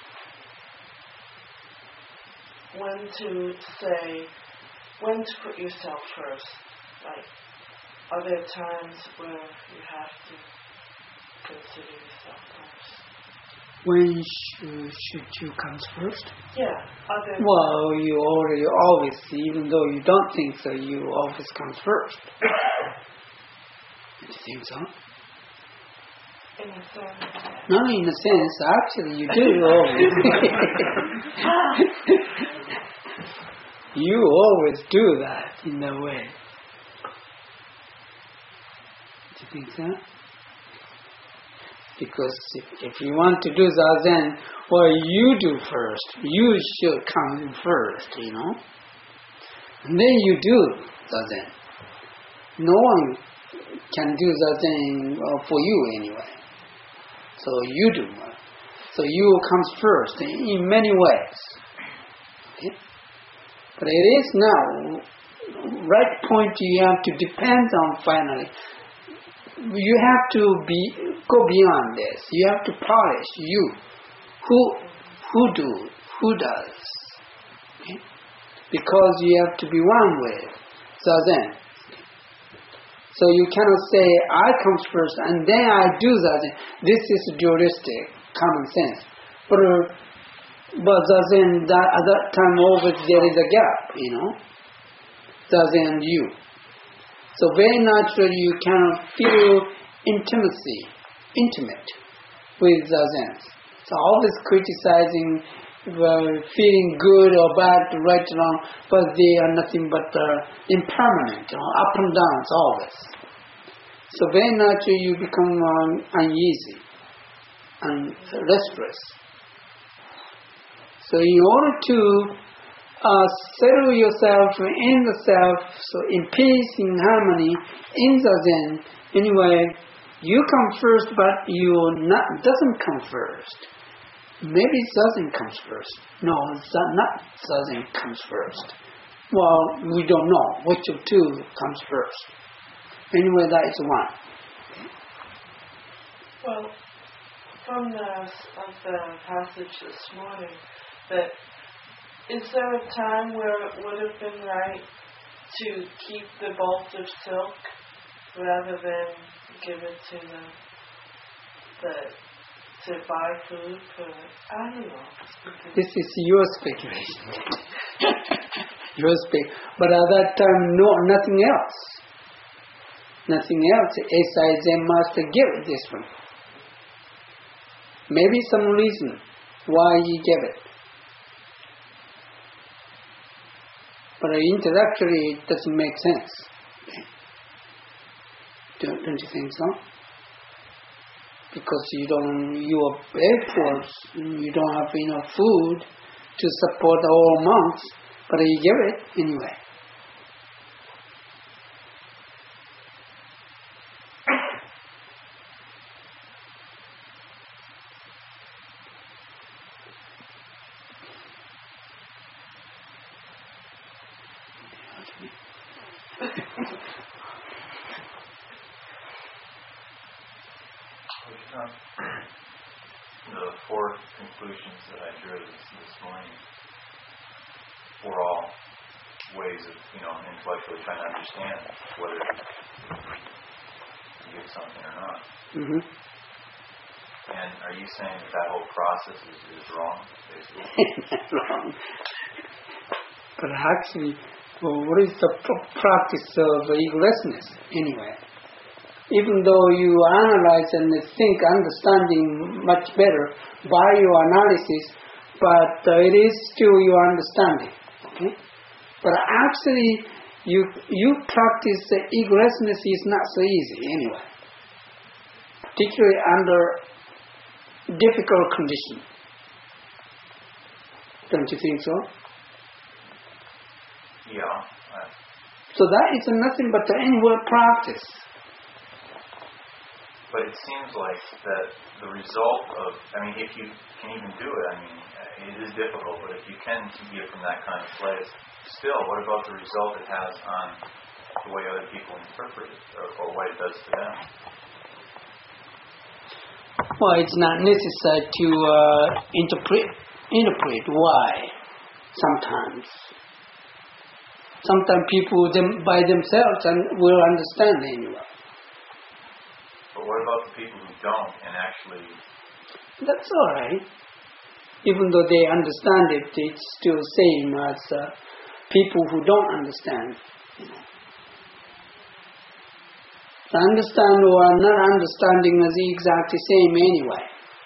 when to say, when to put yourself first? Like, are there times where you have to consider yourself first? When should, should you come first? Yeah. Are there Well, you already always, even though you don't think so, you always come first. You think so? in a sense? No, in a sense, actually, you do always. You always do that in a way. Do you think so? Because if, if you want to do Zazen, well, you do first. You should come in first, you know. And then you do Zazen. No one can do Zazen for you anyway. So you do. So you comes first in many ways. Okay? But it is now, right point you have to depend on finally. You have to be go beyond this. You have to polish you. Who who do who does? Okay? Because you have to be one with Zazen. So you cannot say I comes first and then I do Zazen. This is dualistic, common sense. But uh, but Zazen that at that time always there is a gap, you know. Zazen and you. So very naturally you cannot feel intimacy, intimate with Zazen. So always criticizing, uh, feeling good or bad, right or wrong, but they are nothing but uh, impermanent, you know, up and downs always. So very naturally you become um, uneasy and restless. So in order to Uh, settle yourself in the self, so in peace, in harmony, in the Zen. Anyway, you come first, but you not doesn't come first. Maybe Zazen comes first. No, not Zazen comes first. Well, we don't know which of two comes first. Anyway, that is one. Well, from the, of the passage this morning, that is there a time where it would have been right to keep the bolt of silk rather than give it to the, the to buy food for, I don't know. This is your speculation. Your spec. But at that time, no, nothing else. Nothing else. Esai Zen master gave it this one. Maybe some reason why he gave it. But intellectually, it doesn't make sense. Don't, don't you think so? Because you don't, you are very poor, you don't have enough food to support all monks, but you give it anyway. The four conclusions that I drew this, this morning were all ways of, you know, intellectually trying to understand whether you get something or not. Mm-hmm. And are you saying that that whole process is, is wrong, basically? That's wrong. But actually, well, what is the pr- practice of egolessness anyway? Even though you analyze and think understanding much better by your analysis, but uh, it is still your understanding. Okay? But actually, you you practice uh, egolessness is not so easy anyway, particularly under difficult conditions. Don't you think so? Yeah. Uh, so that is nothing but the inward practice. But it seems like that the result of, I mean, if you can even do it, I mean, it is difficult, but if you can get from that kind of place, still, what about the result it has on the way other people interpret it, or, or what it does to them? Well, it's not necessary to uh, interpret, interpret why, sometimes. Sometimes people them, by themselves and will understand anyway. But what about the people who don't and actually... That's all right. Even though they understand it, it's still same as uh, people who don't understand. You know. The understand or not understanding is exactly same anyway.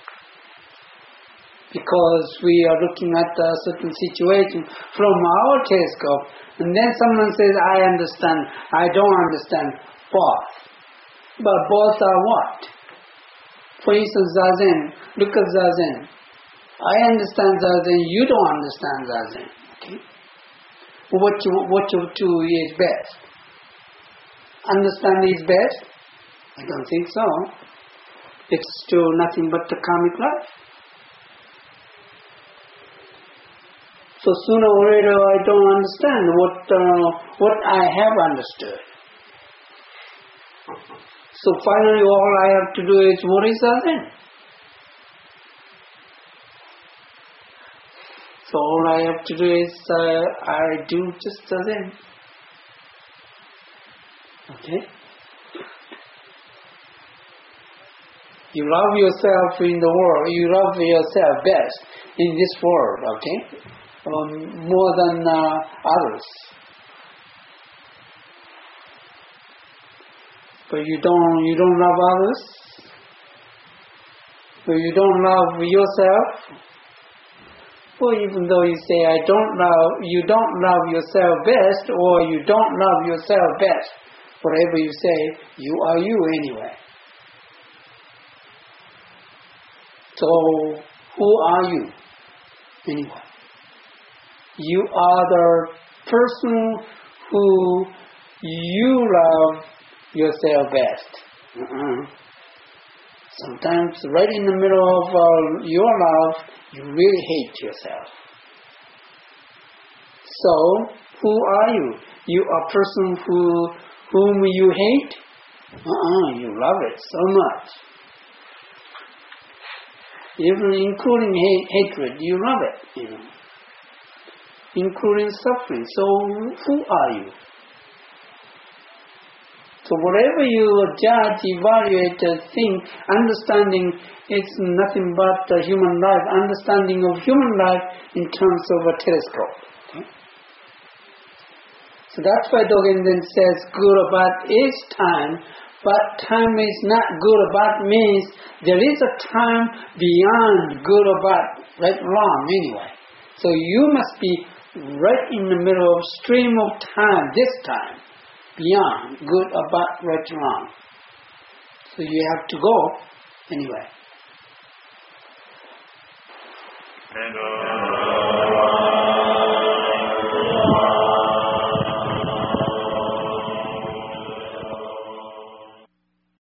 Because we are looking at a certain situation from our telescope, and then someone says, I understand, I don't understand, both. But both are what? For instance, Zazen, look at Zazen. I understand Zazen, you don't understand Zazen. Okay? What you, what you do is best. Understand is best? I don't think so. It's still nothing but the karmic life. So sooner or later I don't understand what uh, what I have understood. So finally all I have to do is, what is Zazen? So all I have to do is, uh, I do just Zazen. Okay? You love yourself in the world, you love yourself best in this world, okay? Um, more than uh, others. But you don't, you don't love others? But you don't love yourself? Well, even though you say, I don't love, you don't love yourself best, or you don't love yourself best, whatever you say, you are you anyway. So, who are you anyway? You are the person who you love yourself best. Uh-uh. Sometimes right in the middle of uh, your love, you really hate yourself. So, who are you? You are a person who, whom you hate? Uh-uh, you love it so much. Even including ha- hatred, you love it, you know. Including suffering. So, who are you? So whatever you judge, evaluate, uh, think, understanding, it's nothing but uh, human life, understanding of human life in terms of a telescope. Okay? So that's why Dogen then says, good or bad is time, but time is not good or bad means there is a time beyond good or bad, right or wrong anyway. So you must be right in the middle of stream of time, this time. Beyond good or bad, right or wrong. So you have to go anyway. And, uh...